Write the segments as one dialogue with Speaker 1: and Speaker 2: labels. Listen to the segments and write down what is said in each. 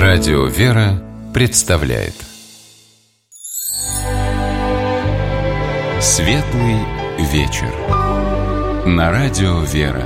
Speaker 1: Радио «Вера» представляет Светлый вечер на Радио «Вера».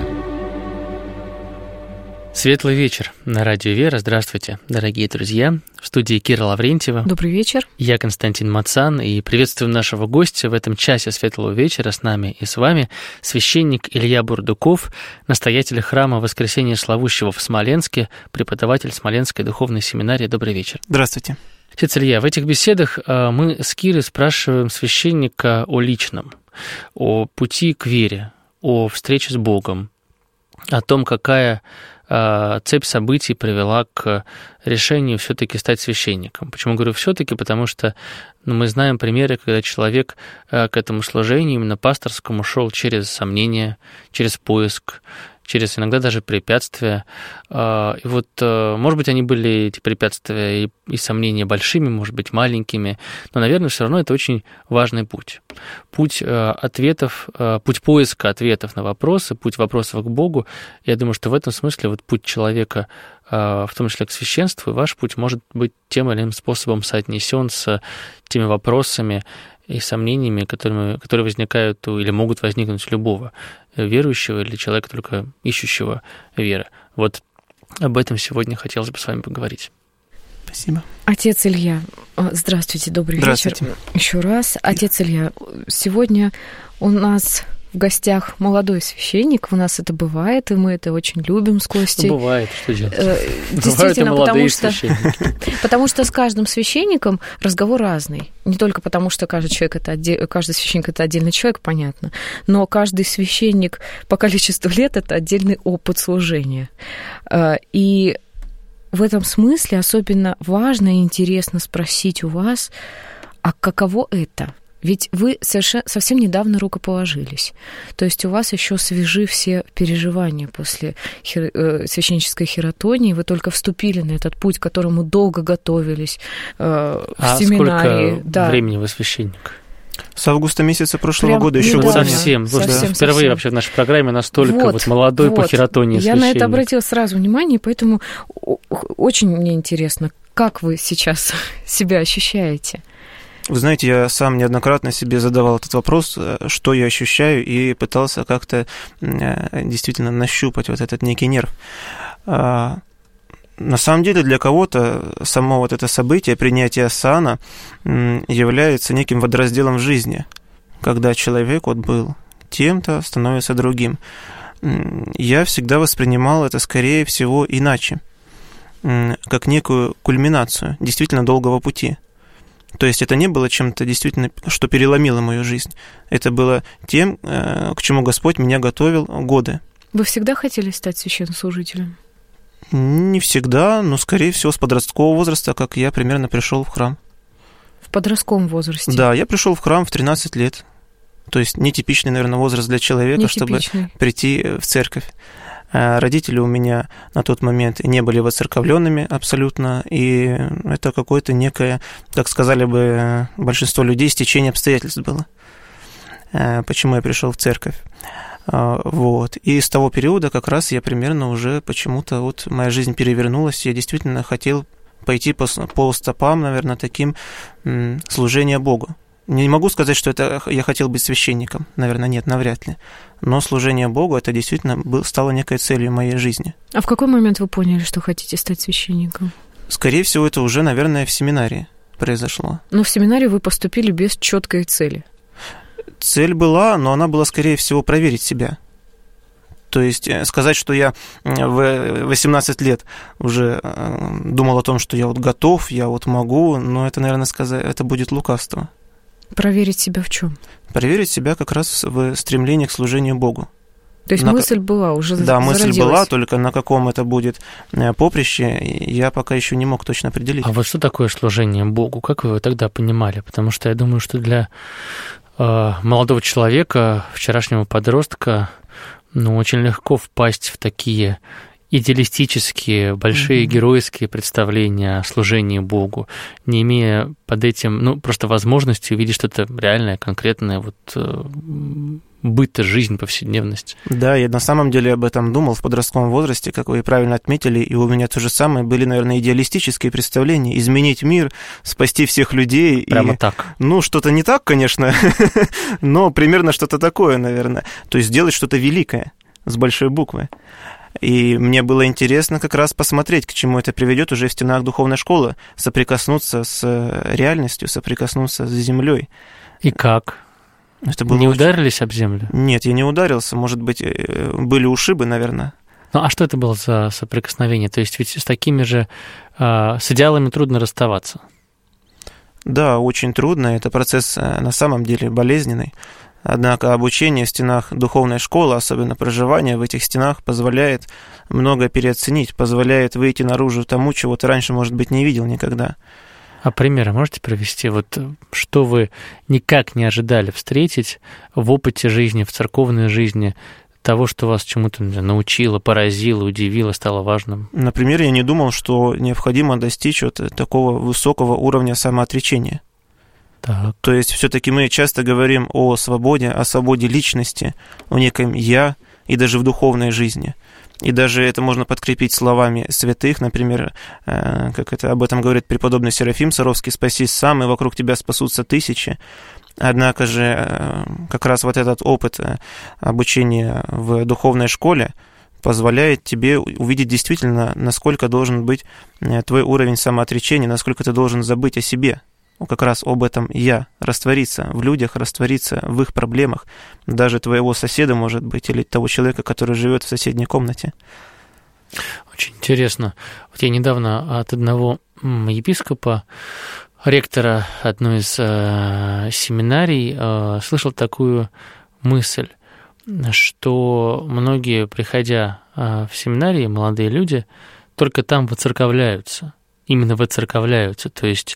Speaker 2: Светлый вечер на Радио «Вера». Здравствуйте, дорогие друзья. В студии Кира Лаврентьева.
Speaker 3: Добрый вечер.
Speaker 2: Я Константин Мацан, и приветствую нашего гостя в этом часе Светлого вечера с нами и с вами священник Илья Бурдуков, настоятель храма Воскресения Славущего в Смоленске, преподаватель Смоленской духовной семинарии. Добрый вечер.
Speaker 4: Здравствуйте.
Speaker 2: Отец Илья, в этих беседах мы с Кирой спрашиваем священника о личном, о пути к вере, о встрече с Богом, о том, какая цепь событий привела к решению все-таки стать священником. Почему говорю все-таки? Потому что мы знаем примеры, когда человек к этому служению, именно пасторскому, шел через сомнения, через поиск, через иногда даже препятствия. И вот, может быть, они были, эти препятствия и сомнения большими, может быть, маленькими, но, наверное, все равно это очень важный путь. Путь ответов, путь поиска ответов на вопросы, путь вопросов к Богу. Я думаю, что в этом смысле вот путь человека, в том числе к священству, и ваш путь может быть тем или иным способом соотнесен с теми вопросами и сомнениями, которые возникают или могут возникнуть у любого верующего или человека, только ищущего веры. Вот об этом сегодня хотелось бы с вами поговорить.
Speaker 4: Спасибо.
Speaker 3: Отец Илья, здравствуйте, добрый вечер. Еще раз. Отец Илья, сегодня у нас в гостях молодой священник, у нас это бывает, и мы это очень любим с Костей.
Speaker 2: Бывает, что делать?
Speaker 3: Действительно, потому что с каждым священником разговор разный. Не только потому, что каждый священник это отдельный человек, понятно, но каждый священник по количеству лет это отдельный опыт служения. И в этом смысле особенно важно и интересно спросить у вас, а каково это? Ведь вы совсем недавно рукоположились. То есть у вас еще свежи все переживания после священнической хиротонии. Вы только вступили на этот путь, к которому долго готовились в семинарии.
Speaker 2: Сколько времени вы священник?
Speaker 4: С августа месяца прошлого года еще год.
Speaker 2: Совсем. Впервые вообще в нашей программе настолько молодой по хиротонии священник.
Speaker 3: Я на это обратила сразу внимание, поэтому очень мне интересно, как вы сейчас себя ощущаете?
Speaker 4: Вы знаете, я сам неоднократно себе задавал этот вопрос, что я ощущаю, и пытался как-то действительно нащупать вот этот некий нерв. На самом деле для кого-то само вот это событие, принятие сана, является неким водоразделом в жизни, когда человек вот был тем-то, становится другим. Я всегда воспринимал это, скорее всего, иначе, как некую кульминацию действительно долгого пути. То есть это не было чем-то действительно, что переломило мою жизнь. Это было тем, к чему Господь меня готовил годы.
Speaker 3: Вы всегда хотели стать священнослужителем?
Speaker 4: Не всегда, но, скорее всего, с подросткового возраста, как я примерно пришел в храм.
Speaker 3: В подростковом возрасте?
Speaker 4: Да, я пришел в храм в 13 лет. То есть нетипичный, наверное, возраст для человека, чтобы прийти в церковь. Родители у меня на тот момент не были воцерковленными абсолютно, и это какое-то некое, как сказали бы большинство людей, стечение обстоятельств было, почему я пришел в церковь. Вот. И с того периода как раз я примерно уже почему-то вот моя жизнь перевернулась, я действительно хотел пойти по стопам, наверное, таким служения Богу. Не могу сказать, что это я хотел быть священником, наверное, нет, навряд ли. Но служение Богу, это действительно стало некой целью моей жизни.
Speaker 3: А в какой момент вы поняли, что хотите стать священником?
Speaker 4: Скорее всего, это уже, наверное, в семинарии произошло.
Speaker 3: Но в семинарию вы поступили без четкой цели.
Speaker 4: Цель была, но она была, скорее всего, проверить себя. То есть сказать, что я в 18 лет уже думал о том, что я вот готов, я вот могу, но это, наверное, это будет лукавство.
Speaker 3: Проверить себя в чем?
Speaker 4: Проверить себя как раз в стремлении к служению Богу.
Speaker 3: То есть мысль была, уже
Speaker 4: да,
Speaker 3: зародилась.
Speaker 4: Мысль была, только на каком это будет поприще, я пока еще не мог точно определить.
Speaker 2: А вот что такое служение Богу? Как вы его тогда понимали? Потому что я думаю, что для молодого человека, вчерашнего подростка, очень легко впасть в такие идеалистические, большие геройские представления о служении Богу, не имея под этим, просто возможности увидеть что-то реальное, конкретное, быт, жизнь, повседневность.
Speaker 4: Да, я на самом деле об этом думал в подростковом возрасте, как вы правильно отметили, и у меня то же самое были, наверное, идеалистические представления, изменить мир, спасти всех людей.
Speaker 2: Прямо так.
Speaker 4: Что-то не так, конечно, но примерно что-то такое, наверное. То есть сделать что-то великое с большой буквы. И мне было интересно как раз посмотреть, к чему это приведет уже в стенах духовной школы, соприкоснуться с реальностью, соприкоснуться с землей.
Speaker 2: И как?
Speaker 4: Это было
Speaker 2: ударились об землю?
Speaker 4: Нет, я не ударился. Может быть, были ушибы, наверное.
Speaker 2: А что это было за соприкосновение? То есть ведь с такими же, с идеалами трудно расставаться.
Speaker 4: Да, очень трудно. Это процесс на самом деле болезненный. Однако обучение в стенах духовной школы, особенно проживание в этих стенах, позволяет много переоценить, позволяет выйти наружу тому, чего ты раньше, может быть, не видел никогда.
Speaker 2: А примеры можете привести? Что вы никак не ожидали встретить в опыте жизни, в церковной жизни, того, что вас чему-то научило, поразило, удивило, стало важным?
Speaker 4: Например, я не думал, что необходимо достичь такого высокого уровня самоотречения.
Speaker 2: Так.
Speaker 4: То есть все-таки мы часто говорим о свободе личности, о неком «я», и даже в духовной жизни. И даже это можно подкрепить словами святых, например, об этом говорит преподобный Серафим Саровский: «Спасись сам, и вокруг тебя спасутся тысячи». Однако же как раз этот опыт обучения в духовной школе позволяет тебе увидеть действительно, насколько должен быть твой уровень самоотречения, насколько ты должен забыть о себе. Как раз об этом «я», раствориться в людях, раствориться в их проблемах, даже твоего соседа, может быть, или того человека, который живет в соседней комнате.
Speaker 2: Очень интересно. Я недавно от одного епископа, ректора одной из семинарий, слышал такую мысль, что многие, приходя в семинарии, молодые люди, только там воцерковляются, именно воцерковляются, то есть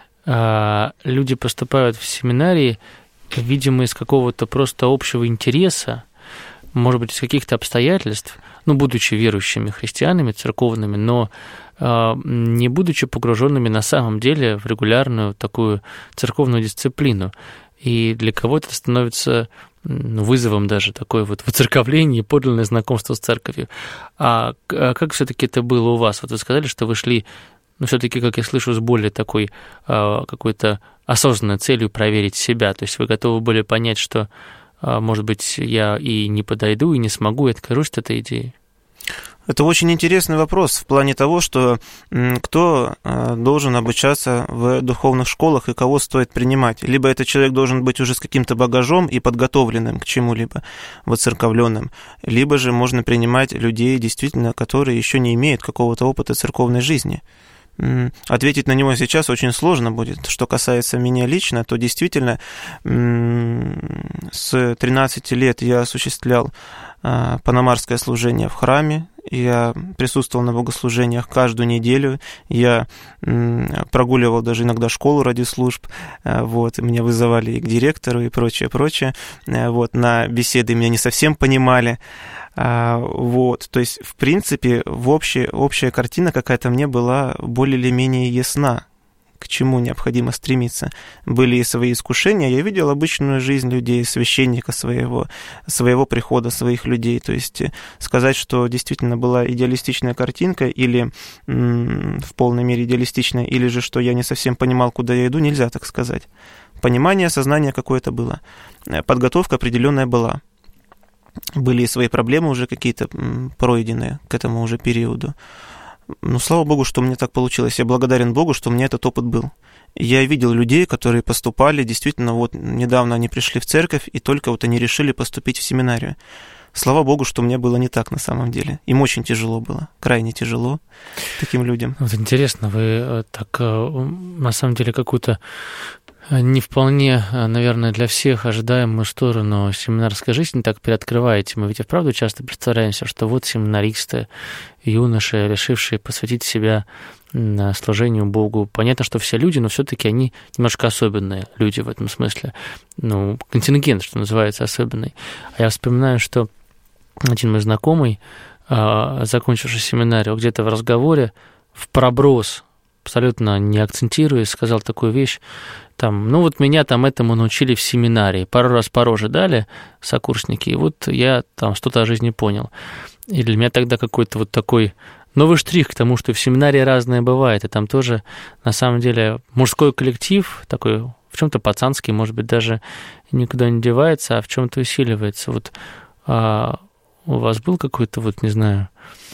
Speaker 2: люди поступают в семинарии, видимо, из какого-то просто общего интереса, может быть, из каких-то обстоятельств, будучи верующими христианами, церковными, но не будучи погруженными на самом деле в регулярную такую церковную дисциплину. И для кого-то это становится вызовом даже такое воцерковление и подлинное знакомство с церковью. А как все-таки это было у вас? Вы сказали, что вы шли, все-таки, как я слышу, с более такой какой-то осознанной целью проверить себя. То есть вы готовы были понять, что, может быть, я и не подойду, и не смогу, и откажусь от этой идеи?
Speaker 4: Это очень интересный вопрос в плане того, что кто должен обучаться в духовных школах и кого стоит принимать. Либо этот человек должен быть уже с каким-то багажом и подготовленным к чему-либо, воцерковленным, либо же можно принимать людей, действительно, которые еще не имеют какого-то опыта церковной жизни. Ответить на него сейчас очень сложно будет. Что касается меня лично, то действительно с 13 лет я осуществлял панамарское служение в храме, я присутствовал на богослужениях каждую неделю, я прогуливал даже иногда школу ради служб, меня вызывали и к директору, и прочее. На беседы меня не совсем понимали. То есть, в принципе, общая картина какая-то мне была более или менее ясна, к чему необходимо стремиться. Были и свои искушения, я видел обычную жизнь людей, священника своего прихода, своих людей. То есть сказать, что действительно была идеалистичная картинка, или в полной мере идеалистичная, или же что я не совсем понимал, куда я иду, нельзя так сказать. Понимание, сознание какое-то было. Подготовка определенная была. Были и свои проблемы уже какие-то пройденные к этому уже периоду. Слава Богу, что мне так получилось. Я благодарен Богу, что у меня этот опыт был. Я видел людей, которые поступали, действительно, недавно они пришли в церковь, и только они решили поступить в семинарию. Слава Богу, что мне было не так на самом деле. Им очень тяжело было, крайне тяжело таким людям.
Speaker 2: Интересно, вы так, на самом деле, какую-то не вполне, наверное, для всех ожидаемую сторону семинарской жизни так приоткрываете. Мы ведь и вправду часто представляемся, что семинаристы, юноши, решившие посвятить себя служению Богу. Понятно, что все люди, но все-таки они немножко особенные люди в этом смысле. Контингент, что называется, особенный. А я вспоминаю, что один мой знакомый закончивший семинарию, где-то в разговоре, в проброс, абсолютно не акцентируясь, сказал такую вещь, там, ну вот меня там этому научили в семинарии, пару раз по роже дали сокурсники, и вот я там что-то о жизни понял. И для меня тогда какой-то вот такой новый штрих к тому, что в семинарии разное бывает, и там тоже, на самом деле, мужской коллектив, такой в чем-то пацанский, может быть, даже никуда не девается, а в чем-то усиливается. Вот у вас был какой-то, вот, не знаю,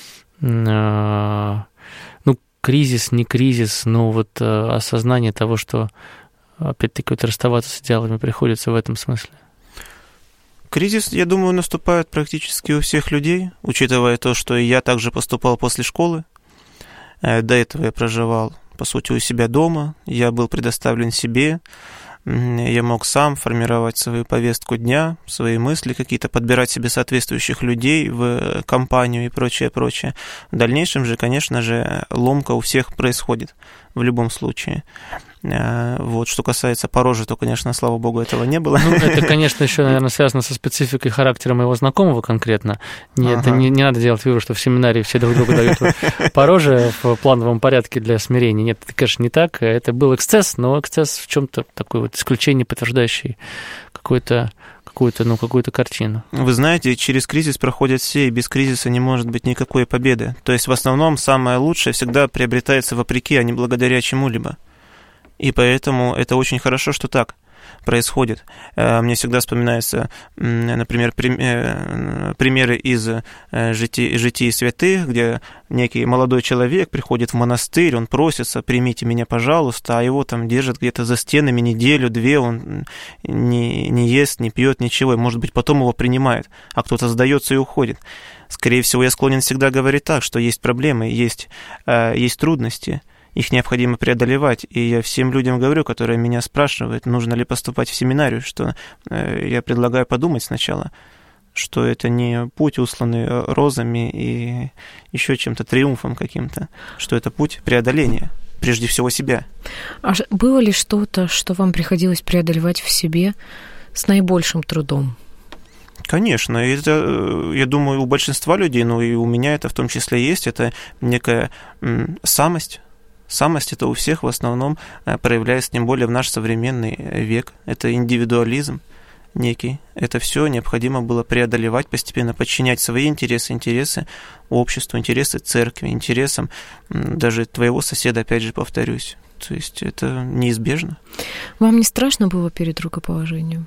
Speaker 2: ну, кризис, не кризис, но вот осознание того, что, опять-таки, вот расставаться с идеалами приходится в этом смысле?
Speaker 4: Кризис, я думаю, наступает практически у всех людей, учитывая то, что я также поступал после школы. До этого я проживал, по сути, у себя дома, я был предоставлен себе, я мог сам формировать свою повестку дня, свои мысли какие-то, подбирать себе соответствующих людей в компанию и прочее, прочее. В дальнейшем же, конечно же, ломка у всех происходит в любом случае. Вот, что касается пороже, то, конечно, слава богу, этого не было.
Speaker 2: Ну, это, конечно, еще, наверное, связано со спецификой характера моего знакомого конкретно. Это не надо делать вывод, что в семинарии все друг другу дают пороже в плановом порядке для смирения. Нет, это, конечно, не так. Это был эксцесс, но эксцесс в чем-то такой вот исключение, подтверждающий какую-то картину.
Speaker 4: Вы знаете, через кризис проходят все, и без кризиса не может быть никакой победы. То есть, в основном, самое лучшее всегда приобретается вопреки, а не благодаря чему-либо. И поэтому это очень хорошо, что так происходит. Мне всегда вспоминаются, например, примеры из житий святых, где некий молодой человек приходит в монастырь, он просится: примите меня, пожалуйста, а его там держат где-то за стенами неделю-две, он не ест, не пьет, ничего, и, может быть, потом его принимают, а кто-то сдается и уходит. Скорее всего, я склонен всегда говорить так, что есть проблемы, есть трудности, их необходимо преодолевать. И я всем людям говорю, которые меня спрашивают, нужно ли поступать в семинарию, что я предлагаю подумать сначала, что это не путь, усланный розами и еще чем-то, триумфом каким-то, что это путь преодоления, прежде всего себя.
Speaker 3: А было ли что-то, что вам приходилось преодолевать в себе с наибольшим трудом?
Speaker 4: Конечно, это, я думаю, у большинства людей, ну и у меня это в том числе есть, это некая самость. Самость это у всех в основном проявляется, тем более в наш современный век. Это индивидуализм некий. Это все необходимо было преодолевать, постепенно подчинять свои интересы обществу, интересы церкви, интересам даже твоего соседа, опять же, повторюсь. То есть это неизбежно.
Speaker 3: Вам не страшно было перед рукоположением?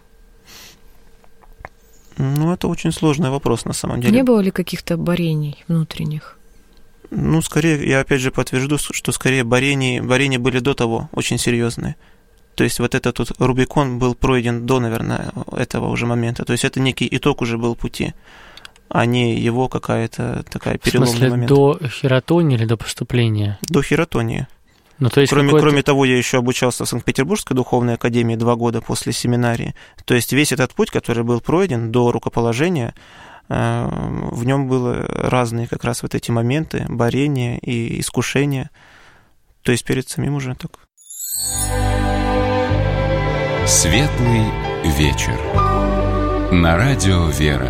Speaker 4: Ну, это очень сложный вопрос на самом деле.
Speaker 3: Не было ли каких-то борений внутренних?
Speaker 4: Ну, скорее, я опять же подтвержду, что скорее борения были до того очень серьезные. То есть вот этот вот Рубикон был пройден до, наверное, этого уже момента. То есть это некий итог уже был пути, а не его какая-то такая переломный момент.
Speaker 2: В смысле, до хератонии или до поступления?
Speaker 4: До хератонии.
Speaker 2: Ну, то есть
Speaker 4: кроме того, я еще обучался в Санкт-Петербургской духовной академии 2 года после семинарии. То есть весь этот путь, который был пройден до рукоположения, в нем были разные как раз вот эти моменты борения и искушения, то есть перед самим уже так.
Speaker 1: Светлый вечер. На радио «Вера».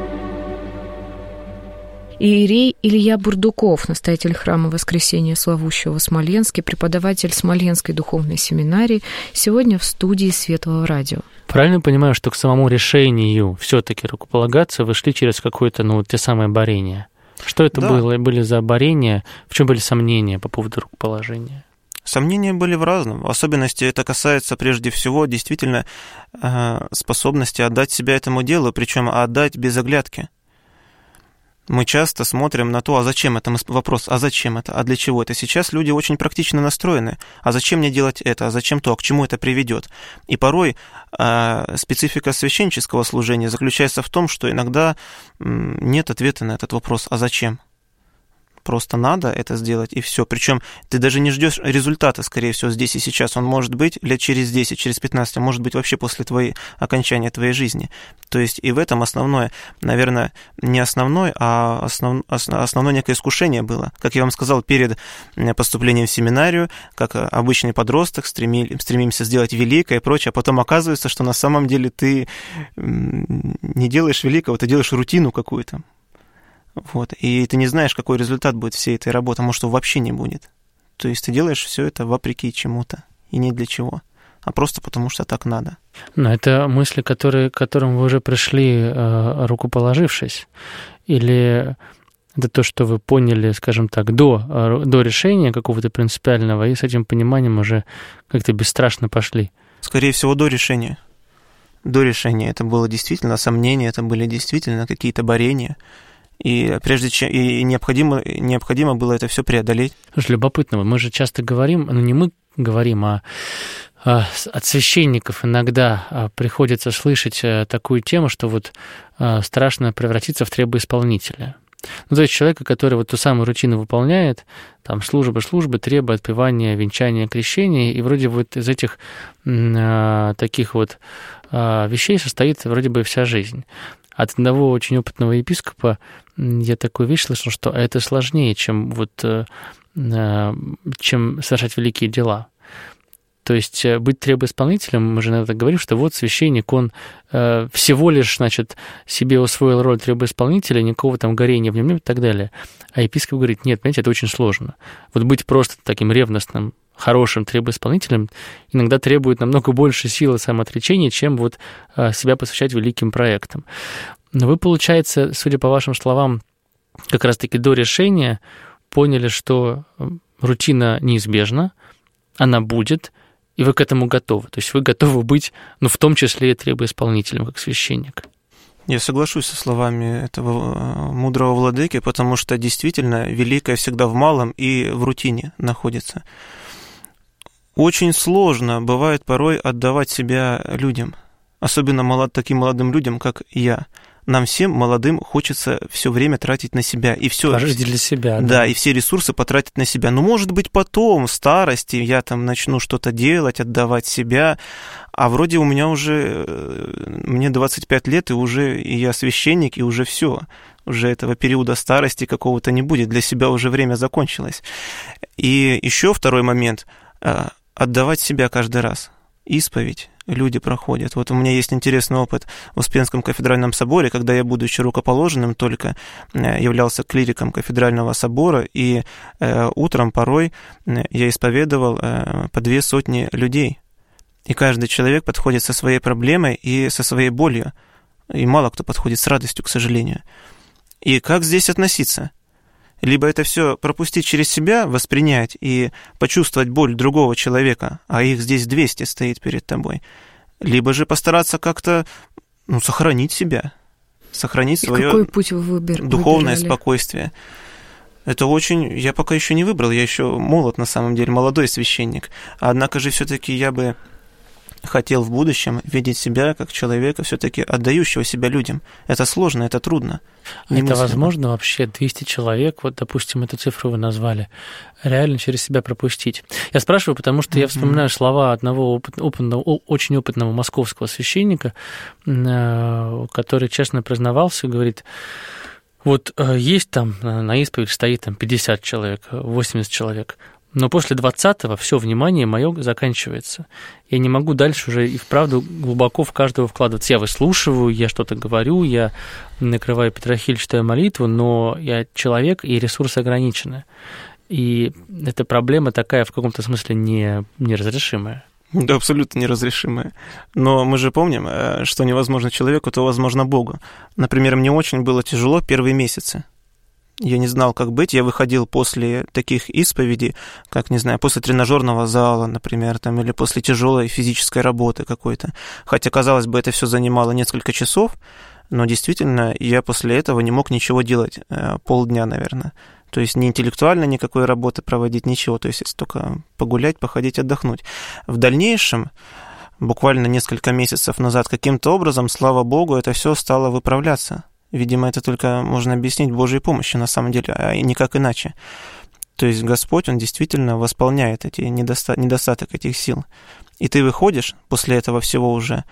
Speaker 3: Иерей Илья Бурдуков, настоятель храма Воскресения Славущего в Смоленске, преподаватель Смоленской духовной семинарии, сегодня в студии Светлого радио.
Speaker 2: Правильно понимаю, что к самому решению все-таки рукополагаться вы шли через какое-то, те самые борения? Что это были за борения? В чем были сомнения по поводу рукоположения?
Speaker 4: Сомнения были в разном. В особенности это касается прежде всего действительно способности отдать себя этому делу, причем отдать без оглядки. Мы часто смотрим на то, а зачем это? Вопрос, а зачем это? А для чего это? Сейчас люди очень практично настроены. А зачем мне делать это? А зачем то? А к чему это приведет? И порой специфика священнического служения заключается в том, что иногда нет ответа на этот вопрос, а зачем? Просто надо это сделать, и все. Причем ты даже не ждешь результата, скорее всего, здесь и сейчас. Он может быть лет через 10, через 15, а может быть вообще после окончания твоей жизни. То есть и в этом основное, наверное, не основное, а основное некое искушение было. Как я вам сказал, перед поступлением в семинарию, как обычный подросток, стремимся сделать великое и прочее, а потом оказывается, что на самом деле ты не делаешь великого, ты делаешь рутину какую-то. Вот. И ты не знаешь, какой результат будет всей этой работы, а может, его вообще не будет. То есть ты делаешь все это вопреки чему-то и не для чего, а просто потому, что так надо.
Speaker 2: Но это мысли, к которым вы уже пришли, рукоположившись? Или это то, что вы поняли, скажем так, до решения какого-то принципиального, и с этим пониманием уже как-то бесстрашно пошли?
Speaker 4: Скорее всего, до решения. До решения это было действительно сомнения, это были действительно какие-то борения. И прежде чем и необходимо было это все преодолеть.
Speaker 2: Слушай, любопытно, мы же часто говорим, не мы говорим, а от священников иногда приходится слышать такую тему, что вот страшно превратиться в требоисполнителя. То есть человека, который вот ту самую рутину выполняет, там службы, требы, отпевания, венчания, крещения, и вроде вот из этих таких вот вещей состоит вроде бы вся жизнь. От одного очень опытного епископа я такую вещь слышал, что это сложнее, чем совершать великие дела. То есть быть требоисполнителем, мы же иногда говорим, что вот священник, он всего лишь, значит, себе усвоил роль требоисполнителя, никакого там горения в нем нет и так далее. А епископ говорит, нет, понимаете, это очень сложно. Вот быть просто таким ревностным, хорошим требоисполнителем иногда требует намного больше силы самоотречения, чем вот себя посвящать великим проектам. Но вы, получается, судя по вашим словам, как раз-таки до решения поняли, что рутина неизбежна, она будет, и вы к этому готовы. То есть вы готовы быть, в том числе и требоисполнителем, как священник.
Speaker 4: Я соглашусь со словами этого мудрого владыки, потому что действительно великое всегда в малом и в рутине находится. Очень сложно бывает порой отдавать себя людям, особенно таким молодым людям, как я. Нам всем молодым хочется все время тратить на себя. И все,
Speaker 2: пожить для себя.
Speaker 4: Да, и все ресурсы потратить на себя. Но, может быть, потом, в старости, я там начну что-то делать, отдавать себя. А вроде у меня уже, мне 25 лет, и я священник, и уже все. Уже этого периода старости какого-то не будет. Для себя уже время закончилось. И еще второй момент – отдавать себя каждый раз. Исповедь люди проходят. Вот у меня есть интересный опыт в Успенском кафедральном соборе, когда я, будучи рукоположенным, только являлся клириком кафедрального собора, и утром порой я исповедовал по 200 людей. И каждый человек подходит со своей проблемой и со своей болью. И мало кто подходит с радостью, к сожалению. И как здесь относиться? Либо это все пропустить через себя, воспринять и почувствовать боль другого человека, а их здесь 200 стоит перед тобой. Либо же постараться как-то сохранить себя, сохранить свое духовное спокойствие. Это я пока еще не выбрал, я еще молод на самом деле, молодой священник. Однако же все-таки я бы хотел в будущем видеть себя как человека, все-таки отдающего себя людям. Это сложно, это трудно.
Speaker 2: Это возможно вообще 200 человек, вот, допустим, эту цифру вы назвали, реально через себя пропустить? Я спрашиваю, потому что я вспоминаю слова одного очень опытного московского священника, который честно признавался, говорит, вот есть там на исповедь стоит 50 человек, 80 человек, но после 20-го все внимание мое заканчивается. Я не могу дальше уже и вправду глубоко в каждого вкладываться. Я выслушиваю, я что-то говорю, я накрываю Петрохиль, читаю молитву, но я человек, и ресурсы ограничены. И эта проблема такая в каком-то смысле неразрешимая.
Speaker 4: Да, абсолютно неразрешимая. Но мы же помним, что невозможно человеку, то возможно Богу. Например, мне очень было тяжело первые месяцы. Я не знал, как быть. Я выходил после таких исповедей, как, не знаю, после тренажерного зала, например, или после тяжелой физической работы какой-то. Хотя, казалось бы, это все занимало несколько часов, но действительно я после этого не мог ничего делать полдня, наверное. То есть ни интеллектуально никакой работы проводить, ничего. То есть только погулять, походить, отдохнуть. В дальнейшем, буквально несколько месяцев назад, каким-то образом, слава Богу, это все стало выправляться. Видимо, это только можно объяснить Божьей помощью, на самом деле, а никак иначе. То есть Господь, Он действительно восполняет эти недостаток этих сил. И ты выходишь после этого всего уже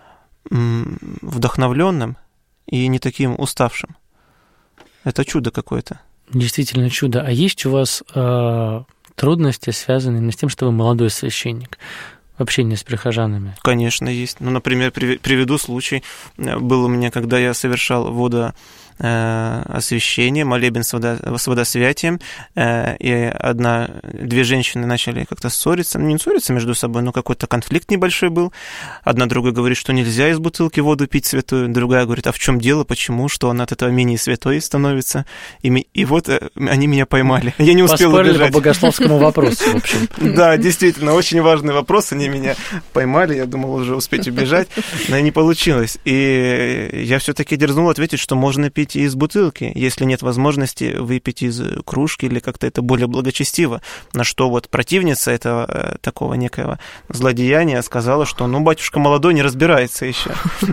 Speaker 4: вдохновленным и не таким уставшим. Это чудо какое-то.
Speaker 2: Действительно чудо. А есть у вас трудности, связанные с тем, что вы молодой священник? В общении с прихожанами?
Speaker 4: Конечно, есть. Например, приведу случай. Был у меня, когда я совершал освящение, молебен с водосвятием, и две женщины начали как-то ссориться, не ссориться между собой, но какой-то конфликт небольшой был. Одна другая говорит, что нельзя из бутылки воду пить святую, другая говорит, а в чем дело, почему, что она от этого менее святой становится. И вот они меня поймали. Я не успел убежать.
Speaker 2: Поспорили по богословскому вопросу, в общем.
Speaker 4: Да, действительно, очень важный вопрос. Они меня поймали, я думал уже успеть убежать, но не получилось. И я все-таки дерзнул ответить, что можно пить из бутылки, если нет возможности выпить из кружки или как-то это более благочестиво. На что вот противница этого такого некого злодеяния сказала, что, батюшка молодой, не разбирается еще.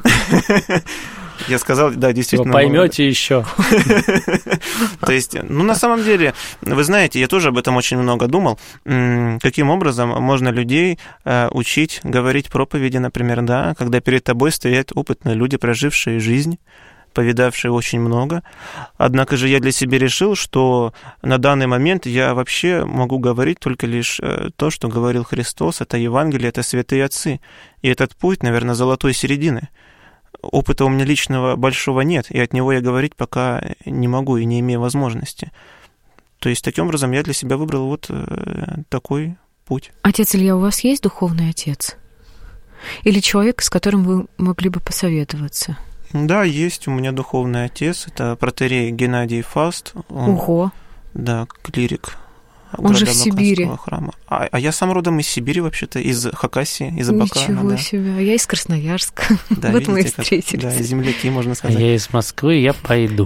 Speaker 4: Я сказал, да, действительно.
Speaker 2: Вы поймете еще.
Speaker 4: То есть, на самом деле, вы знаете, я тоже об этом очень много думал, каким образом можно людей учить говорить проповеди, например, да, когда перед тобой стоят опытные люди, прожившие жизнь, повидавшие очень много. Однако же я для себя решил, что на данный момент я вообще могу говорить только лишь то, что говорил Христос, это Евангелие, это святые отцы. И этот путь, наверное, золотой середины. Опыта у меня личного большого нет, и от него я говорить пока не могу и не имею возможности. То есть, таким образом, я для себя выбрал вот такой путь.
Speaker 3: Отец Илья, у вас есть духовный отец? Или человек, с которым вы могли бы посоветоваться?
Speaker 4: Да, есть у меня духовный отец, это протоиерей Геннадий Фаст.
Speaker 3: Ого!
Speaker 4: Да, клирик.
Speaker 3: Он же в Сибири.
Speaker 4: Храма. А я сам родом из Сибири, вообще-то, из Хакасии, из Абакана.
Speaker 3: Ничего себе, я из Красноярска.
Speaker 4: Да,
Speaker 3: вот мы и встретились.
Speaker 4: Да, земляки, можно сказать.
Speaker 2: Я из Москвы, я пойду.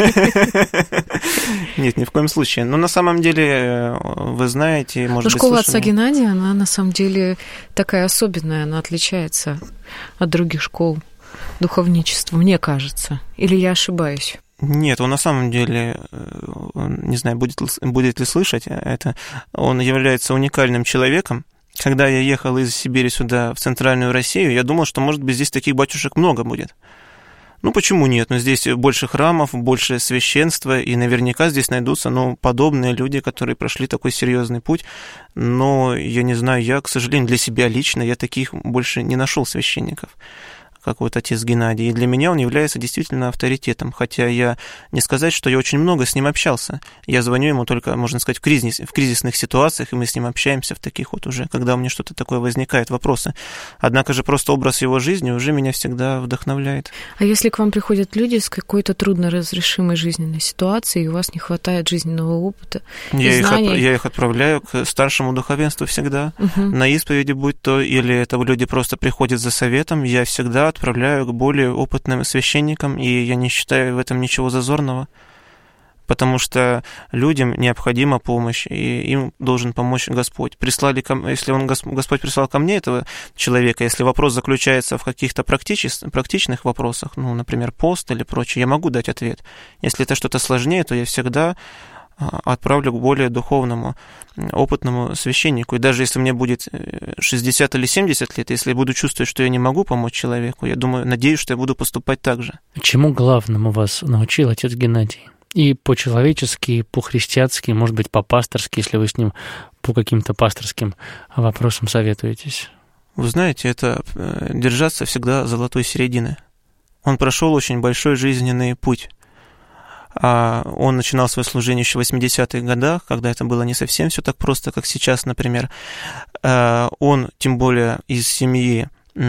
Speaker 4: Нет, ни в коем случае. Но на самом деле, вы знаете, может быть,
Speaker 3: школа отца Геннадия, она на самом деле такая особенная, она отличается от других школ духовничества, мне кажется. Или я ошибаюсь?
Speaker 4: Нет, он на самом деле, не знаю, будет ли слышать это, он является уникальным человеком. Когда я ехал из Сибири сюда, в центральную Россию, я думал, что, может быть, здесь таких батюшек много будет. Почему нет? Здесь больше храмов, больше священства, и наверняка здесь найдутся, подобные люди, которые прошли такой серьезный путь. Но, я не знаю, я, к сожалению, для себя лично, я таких больше не нашел священников, как вот отец Геннадий. И для меня он является действительно авторитетом. Хотя я не сказать, что я очень много с ним общался. Я звоню ему только, можно сказать, в кризисных ситуациях, и мы с ним общаемся в таких вот уже, когда у меня что-то такое возникает, вопросы. Однако же просто образ его жизни уже меня всегда вдохновляет.
Speaker 3: А если к вам приходят люди с какой-то трудноразрешимой жизненной ситуацией, и у вас не хватает жизненного опыта и знаний?
Speaker 4: Я их отправляю к старшему духовенству всегда. На исповеди, будь то, или это люди просто приходят за советом, я всегда отправляю к более опытным священникам, и я не считаю в этом ничего зазорного, потому что людям необходима помощь, и им должен помочь Господь. Если Господь прислал ко мне этого человека, если вопрос заключается в каких-то практичных вопросах, например, пост или прочее, я могу дать ответ. Если это что-то сложнее, то я всегда отправлю к более духовному, опытному священнику. И даже если мне будет 60 или 70 лет, если я буду чувствовать, что я не могу помочь человеку, я надеюсь, что я буду поступать так же.
Speaker 2: Чему главному вас научил отец Геннадий? И по-человечески, и по-христиански, может быть, по-пасторски, если вы с ним по каким-то пасторским вопросам советуетесь?
Speaker 4: Вы знаете, это держаться всегда золотой середины. Он прошел очень большой жизненный путь. Он начинал свое служение еще в 80-х годах, когда это было не совсем все так просто, как сейчас, например. Он, тем более, из семьи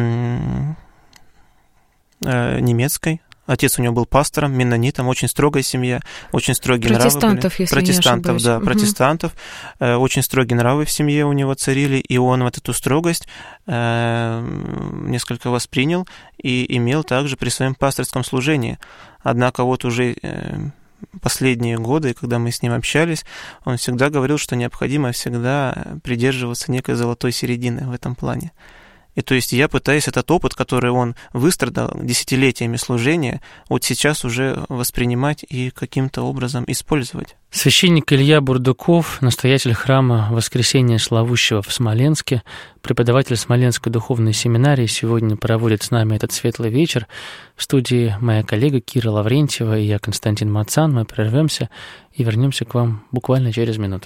Speaker 4: немецкой. Отец у него был пастором, меннонитом, очень строгая семья, очень строгие нравы были.
Speaker 3: Протестантов, если не ошибаюсь.
Speaker 4: Да, протестантов. Очень строгие нравы в семье у него царили, и он вот эту строгость несколько воспринял и имел также при своем пасторском служении. Однако вот уже последние годы, когда мы с ним общались, он всегда говорил, что необходимо всегда придерживаться некой золотой середины в этом плане. И то есть я пытаюсь этот опыт, который он выстрадал десятилетиями служения, вот сейчас уже воспринимать и каким-то образом использовать.
Speaker 2: Священник Илья Бурдуков, настоятель храма Воскресения Славущего в Смоленске, преподаватель Смоленской духовной семинарии, сегодня проводит с нами этот светлый вечер. В студии моя коллега Кира Лаврентьева и я, Константин Мацан. Мы прервемся и вернемся к вам буквально через минуту.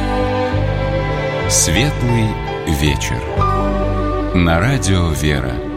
Speaker 1: Светлый вечер. На радио «Вера».